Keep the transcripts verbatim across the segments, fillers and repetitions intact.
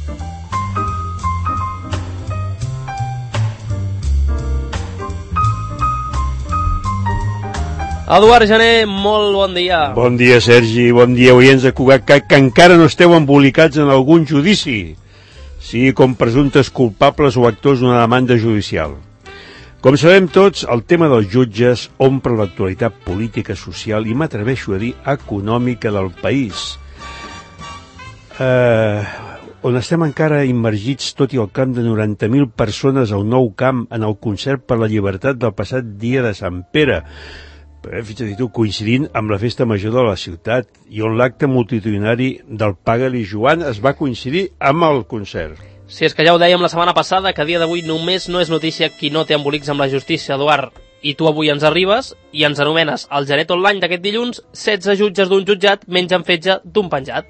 Eduard Gené, molt bon dia. Bon dia, Sergi, bon dia, oients de Cugat, que, que encara no esteu embolicats en algun judici, sigui com presumptes culpables o actors d'una demanda judicial. Com sabem tots, el tema dels jutges omple l'actualitat política, social i, m'atreveixo a dir, econòmica del país. Eh, on estem encara immergits, tot i el camp de noranta mil persones al Nou Camp en el concert per la llibertat del passat dia de Sant Pere, fins i tot coincidint amb la festa major de la ciutat, i on l'acte multitudinari del Paga-li Joan es va coincidir amb el concert. Si és que ja ho dèiem la setmana passada, que a dia d'avui només no és notícia qui no té embolics amb la justícia, Eduard. I tu avui ens arribes i ens anomenes el Genet Online d'aquest dilluns, setze jutges d'un jutjat mengen fetge d'un penjat.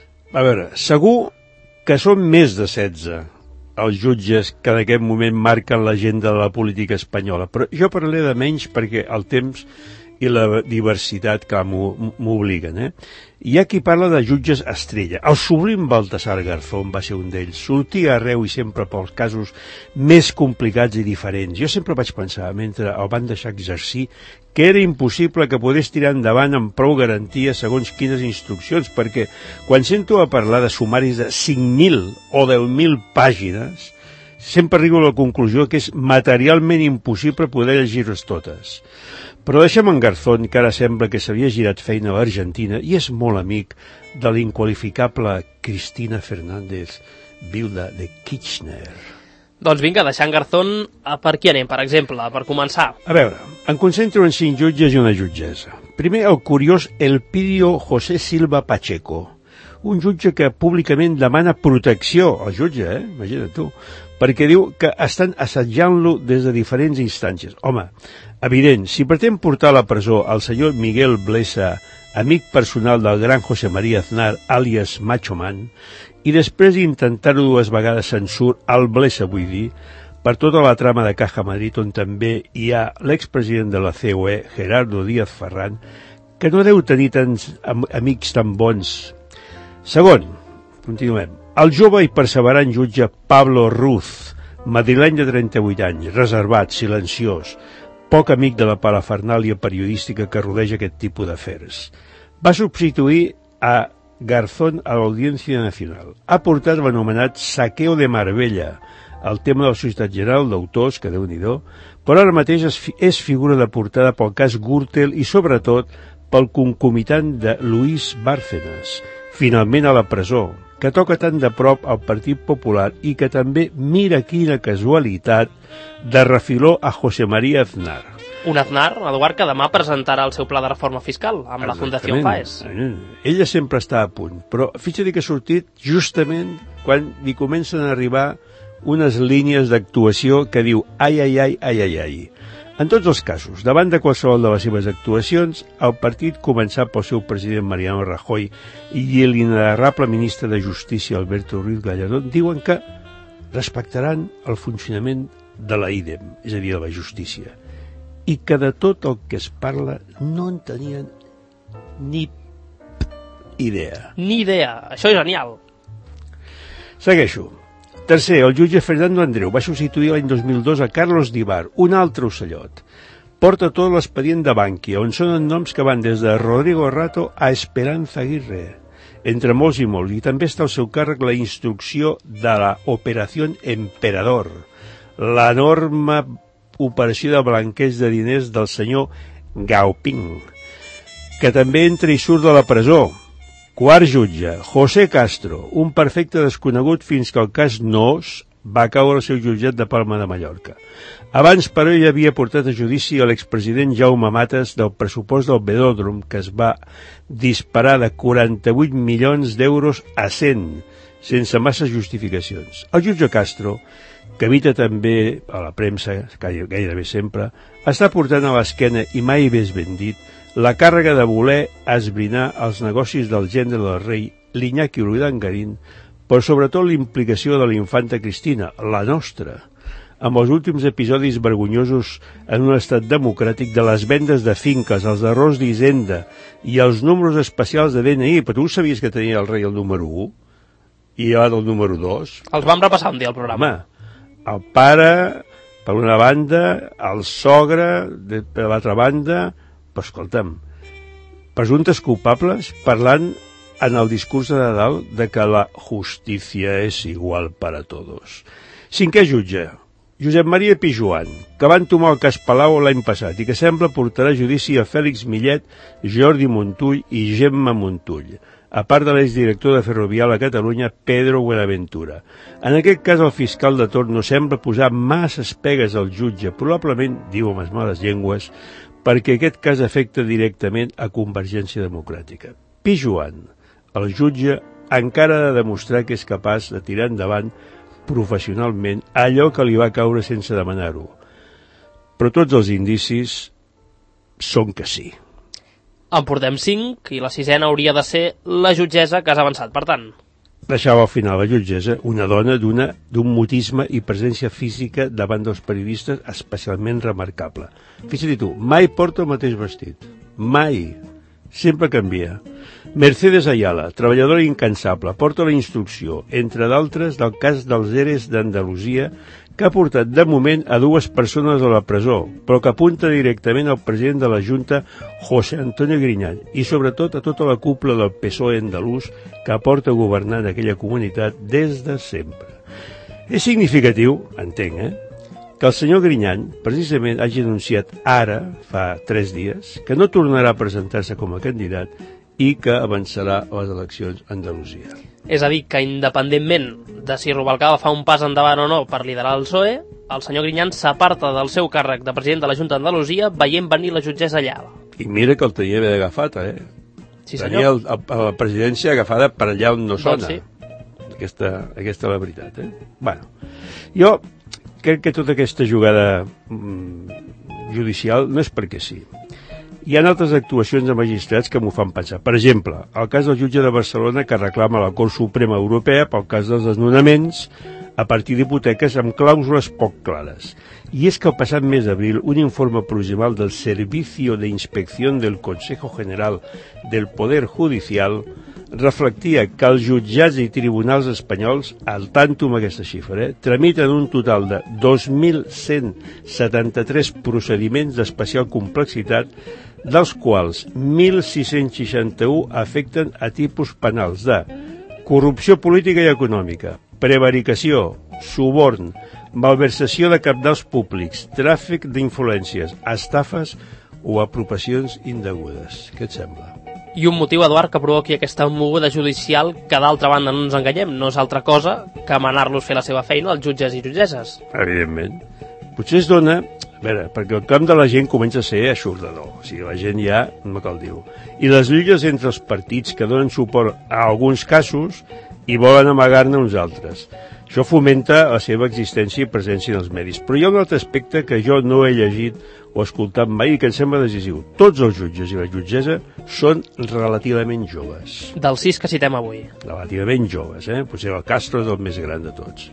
A veure, segur que són més de setze els jutges que en aquest moment marquen l'agenda de la política espanyola, però jo parlaré de menys perquè el temps i la diversitat que m'obliguen. Eh? Hi ha qui parla de jutges estrella. El sublim Baltasar Garzón va ser un d'ells. Sortia arreu i sempre pels casos més complicats i diferents. Jo sempre vaig pensar, mentre el van deixar exercir, que era impossible que pogués tirar endavant amb prou garantia segons quines instruccions, perquè quan sento a parlar de sumaris de cinc mil o deu mil pàgines, sempre arribo a la conclusió que és materialment impossible poder llegir-les totes. Però deixem en Garzón, que ara sembla que s'havia girat feina a l'Argentina i és molt amic de l'inqualificable Cristina Fernández, viuda de Kirchner. Doncs vinga, deixant Garzón, per qui anem, per exemple, per començar? A veure, em concentro en cinc jutges i una jutgessa. Primer, el curiós Elpidio José Silva Pacheco, un jutge que públicament demana protecció al jutge, eh? Imagina't tu, perquè diu que estan assetjant-lo des de diferents instàncies. Home, evident, si pretén portar a la presó el senyor Miguel Blesa, amic personal del gran José María Aznar, àlies Macho Man, i després d'intentar-ho dues vegades se'n surt el Blesa, vull dir, per tota la trama de Caja Madrid, on també hi ha l'expresident de la C O E, Gerardo Díaz Ferrán, que no deu tenir tants am amics tan bons. Segon, continuem. El jove i perseverant jutge Pablo Ruz, madrileny de trenta-vuit anys, reservat, silenciós, poc amic de la parafernàlia periodística que rodeja aquest tipus d'afers. Va substituir a Garzón a l'Audiència Nacional. Ha portat l'anomenat saqueo de Marbella, el tema de la Societat General d'autors, que déu-n'hi-do, però ara mateix és, fi és figura de portada pel cas Gürtel i, sobretot, pel concomitant de Luis Bárcenas, finalment a la presó, que toca tan de prop al Partit Popular i que també, mira quina casualitat, de refiló a José María Aznar. Un Aznar, Eduard, que demà presentarà el seu pla de reforma fiscal amb la Fundació FAES. Ella sempre està a punt, però fixa-t'hi que ha sortit justament quan li comencen a arribar unes línies d'actuació que diu ai, ai, ai, ai, ai, ai. En tots els casos, davant de qualsevol de les seves actuacions, el partit, començat pel seu president Mariano Rajoy i l'inenarrable ministre de Justícia Alberto Ruiz Gallardón, diuen que respectaran el funcionament de la IDEM, és a dir, de la justícia, i que de tot el que es parla no en tenien ni idea. Ni idea, això és genial. Segueixo. Tercer, el jutge Fernando Andreu va substituir l'any dos mil dos a Carlos Dibar, un altre ocellot. Porta tot l'expedient de Bankia, on sonen noms que van des de Rodrigo Rato a Esperanza Aguirre, entre molts i molts, i també està al seu càrrec la instrucció de la Operació Emperador, l'enorme operació de blanqueig de diners del senyor Gaoping, que també entra i surt de la presó. Quart jutge, José Castro, un perfecte desconegut fins que el cas Nos va caure al seu jutjat de Palma de Mallorca. Abans, però, ell havia portat a judici a l'expresident Jaume Matas del pressupost del Velòdrom, que es va disparar de quaranta-vuit milions d'euros a cent, sense massa justificacions. El jutge Castro, que evita també a la premsa, gairebé sempre, està portant a l'esquena, i mai més ben dit, la càrrega de voler esbrinar els negocis del gendre del rei, l'Iñaki Urdangarín, però sobretot la implicació de la infanta Cristina, la nostra, amb els últims episodis vergonyosos en un estat democràtic de les vendes de finques, els errors d'Hisenda i els números especials de D N I. Però tu sabies que tenia el rei el número u? i ara el número dos. Els vam repassar un dia al programa. Home, el pare, per una banda, el sogre, de, per l'altra banda, però escolta'm, presumptes culpables parlant en el discurs de Nadal de que la justícia és igual per a tots. Cinquè jutge, Josep Maria Pijuan, que van tomar el cas Palau l'any passat i que sembla portarà a judici a Fèlix Millet, Jordi Montull i Gemma Montull, a part de l'exdirector de Ferrovial a Catalunya, Pedro Buenaventura. En aquest cas, el fiscal de torn no sembla posar masses pegues al jutge, probablement, diu amb les males llengües, perquè aquest cas afecta directament a Convergència Democràtica. Pijuan, el jutge, encara ha de demostrar que és capaç de tirar endavant professionalment allò que li va caure sense demanar-ho. Però tots els indicis són que sí. En portem cinc i la sisena hauria de ser la jutgessa que has avançat, per tant. Deixava al final la jutgessa, una dona d'una d'un mutisme i presència física davant dels periodistes especialment remarcable. Fixa't tu, mai porta el mateix vestit. Mai. Sempre canvia. Mercedes Ayala, treballadora incansable, porta la instrucció, entre d'altres, del cas dels eres d'Andalusia, que ha portat de moment a dues persones a la presó, però que apunta directament al president de la Junta, José Antonio Griñán, i sobretot a tota la cúpula del P S O E andalús que porta governant aquella comunitat des de sempre. És significatiu, entenc, eh?, que el senyor Griñán precisament hagi anunciat ara, fa tres dies, que no tornarà a presentar-se com a candidat i que avançarà a les eleccions a Andalusia. És a dir, que independentment de si Rubalcaba fa un pas endavant o no per liderar el P S O E, el senyor Griñán s'aparta del seu càrrec de president de la Junta d'Andalusia veient venir la jutgessa allà. I mira que el tenia ben agafat, eh? Sí, tenia el, el, la presidència agafada per allà on no sona. Doncs sí. Aquesta, aquesta és la veritat, eh? Bueno, jo crec que tota aquesta jugada mm, judicial no és perquè sí. Hi ha altres actuacions de magistrats que m'ho fan pensar. Per exemple, el cas del jutge de Barcelona que reclama la Cort Suprema Europea pel cas dels desnonaments a partir d'hipoteques amb clàusules poc clares. I és que el passat mes d'abril un informe provisional del Servicio de Inspección del Consejo General del Poder Judicial reflectia que els jutjats i tribunals espanyols, al tanto amb aquesta xifra, eh, tramiten un total de dos mil cent setanta-tres procediments d'especial complexitat, dels quals mil sis-cents seixanta-u afecten a tipus penals de corrupció política i econòmica, prevaricació, suborn, malversació de cabdals públics, tràfic d'influències, estafes o apropiacions indegudes. Què et sembla? I un motiu, Eduard, que provoqui aquesta moguda judicial que, d'altra banda, no ens enganyem, no és altra cosa que manar-los fer la seva feina als jutges i jutgesses. Evidentment. Potser es dona, a veure, perquè el camp de la gent comença a ser aixordador, o sigui, la gent ja no cal dir-ho. I les lluites entre els partits que donen suport a alguns casos i volen amagar-ne uns altres. Això fomenta la seva existència i presència en els medis. Però hi ha un altre aspecte que jo no he llegit o escoltat mai i que em sembla decisiu. Tots els jutges i la jutgessa són relativament joves. Dels sis que citem avui. Relativament joves, eh? Potser el Castro és el més gran de tots.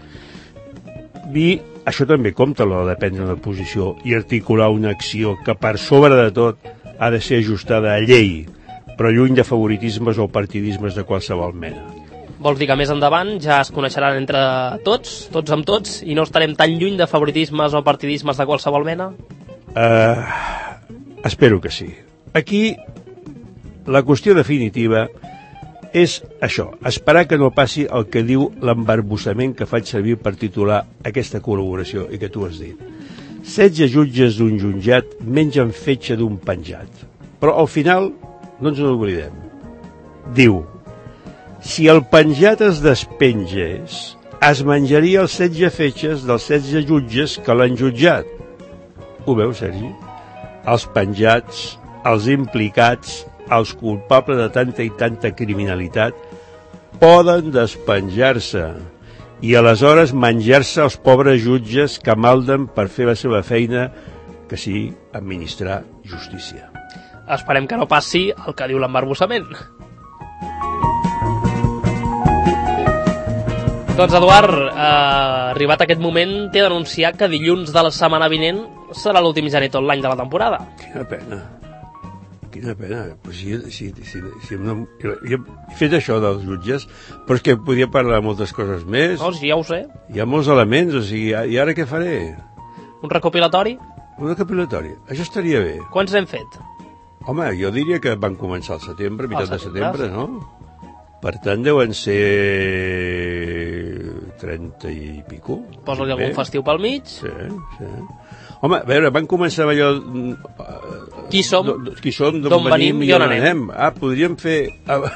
I això també compta a l'hora de prendre una posició i articular una acció que per sobre de tot ha de ser ajustada a llei, però lluny de favoritismes o partidismes de qualsevol mena. Vols dir que més endavant ja es coneixeran entre tots, tots amb tots, i no estarem tan lluny de favoritismes o partidismes de qualsevol mena? Uh, espero que sí. Aquí la qüestió definitiva és això, esperar que no passi el que diu l'embarbussament que faig servir per titular aquesta col·laboració i que tu has dit. setze jutges d'un jutjat mengen fetge d'un penjat. Però al final, no ens n'oblidem, diu: si el penjat es despengés, es menjaria els setze fetges dels setze jutges que l'han jutjat. Ho veus, Sergi? Els penjats, els implicats, els culpables de tanta i tanta criminalitat poden despenjar-se i aleshores menjar-se els pobres jutges que malden per fer la seva feina, que sí, administrar justícia. Esperem que no passi el que diu l'embarbussament. Doncs, Eduard, eh, arribat aquest moment, t'he d'anunciar que dilluns de la setmana vinent serà l'últim Genet Online de la temporada. Quina pena. Quina pena. Però si, si, si, si no, jo he fet això dels jutges, però és que podria parlar de moltes coses més. No, sí, ja ho sé. Hi ha molts elements, o sigui, i ara què faré? Un recopilatori? Un recopilatori. Això estaria bé. Quants n'hem fet? Home, jo diria que van començar al setembre, meitat de setembre, sí. no? Per tant, deuen ser trenta i pico. Posa-li algun festiu pel mig. Sí, sí. Home, a veure, van començar amb allò... Qui som? Qui som, d'on venim i on anem. anem. Ah, podríem fer...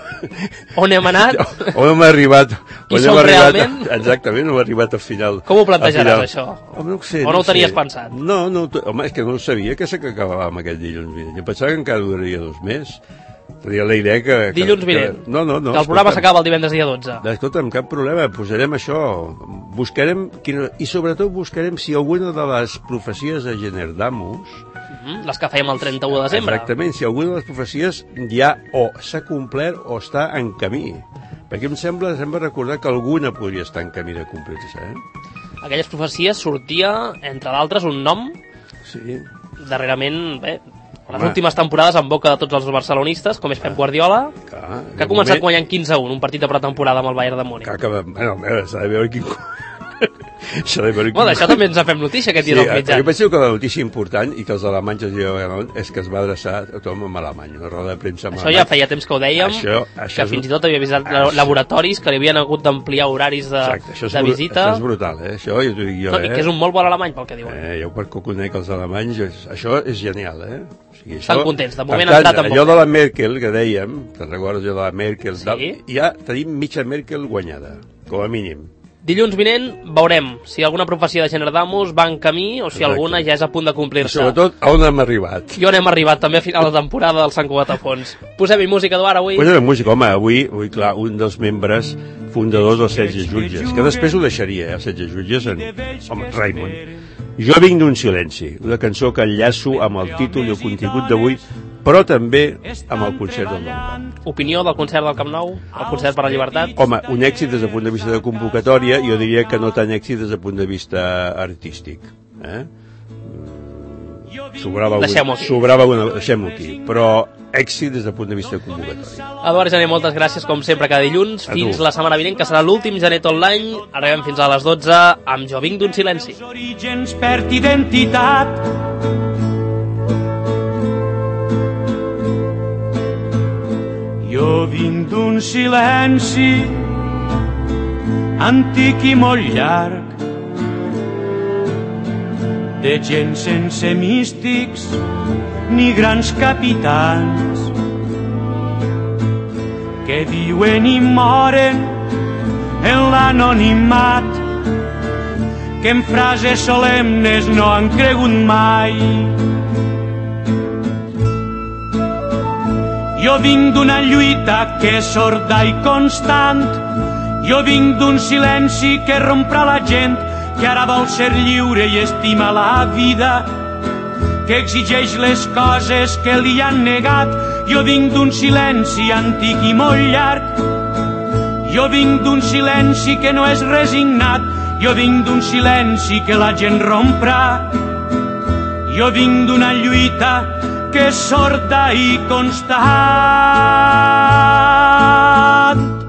On hem anat? On hem arribat? Qui som realment? Exactament, on hem arribat al final. Com ho plantejaràs, això? Home, no ho sé. O no ho tenies pensat? No, no, home, és que no ho sabia que s'acabava amb aquest dilluns vinent. Jo pensava que encara duraria dos més. Tenia la idea que... Dilluns vinent? No, no, no. Que el programa s'acaba el divendres dia dotze. Escolta'm, cap problema, posarem això. Buscarem, i sobretot buscarem si alguna de les profecies de Generdamus... Mm-hmm, les que fèiem el trenta-u de desembre. Exactament, si alguna de les profecies ja o s'ha complert o està en camí. Perquè em sembla, sembla recordar que alguna podria estar en camí de complir-se, eh? Aquelles profecies sortia, entre d'altres, un nom. Sí. Darrerament, bé... Les Home. últimes temporades en boca de tots els barcelonistes, com és Pep Guardiola, clar, que ha començat moment... guanyant quinze a un, un partit de pretemporada amb el Bayern de Múnich. Que acaba... Bueno, s'ha de veure quin... S'ha de veure quin... Bueno, això també ens ha fet notícia aquest dia sí, dels mitjans. Jo penso que la notícia important i que els alemanys es diuen és que es va adreçar a tothom amb alemany, una roda de premsa amb Això alemany. Ja feia temps que ho dèiem, això, això que fins i tot havia avisat això. laboratoris que li havien hagut d'ampliar horaris de, Exacte, de visita. Això és brutal, eh? Això jo t'ho dic jo, no, eh? I que és un molt bon alemany, pel que diuen. Eh, jo per que conec els alemanys, això és genial, eh? O sigui, Estan això, contents, de moment tant, han estat amb allò de la Merkel que dèiem, te'n recordes allò de la Merkel, sí? del, ja tenim mitja Merkel guanyada, com a mínim. Dilluns vinent veurem si alguna profecia de Generdamus va en camí o si Exacte. alguna ja és a punt de complir-se. Sobretot, a on hem arribat. I on hem arribat, també a final de temporada del Sant Cugat a fons. Posem-hi música, Eduard, avui? Posem-hi música, home, avui, avui, clar, un dels membres fundadors dels setze jutges, que després ho deixaria, eh, els setze jutges, en, home, Raimon. Jo vinc d'un silenci, una cançó que enllaço amb el títol i el contingut d'avui, però també amb el concert del Nou Camp. Opinió del concert del Camp Nou? El concert per la llibertat? Home, un èxit des del punt de vista de convocatòria, jo diria que no tan èxit des del punt de vista artístic. Eh? Sobrava Deixem-ho aquí. Sobrava una... Deixem-ho aquí. Però èxit des del punt de vista de convocatòria. Eduard Gené, moltes gràcies, com sempre, cada dilluns. Fins la setmana vinent, que serà l'últim Gené tot l'any. Arribem fins a les dotze amb Jo vinc d'un silenci. Orígens perd identitat. Jo vinc d'un silenci antic i molt llarg, de gent sense místics ni grans capitans, que viuen i moren en l'anonimat, que en frases solemnes no han cregut mai. Jo vinc d'una lluita que és sorda i constant. Jo vinc d'un silenci que romprà la gent, que ara vol ser lliure i estima la vida, que exigeix les coses que li han negat. Jo vinc d'un silenci antic i molt llarg. Jo vinc d'un silenci que no és resignat. Jo vinc d'un silenci que la gent romprà. Jo vinc d'una lluita que és sorda i constant.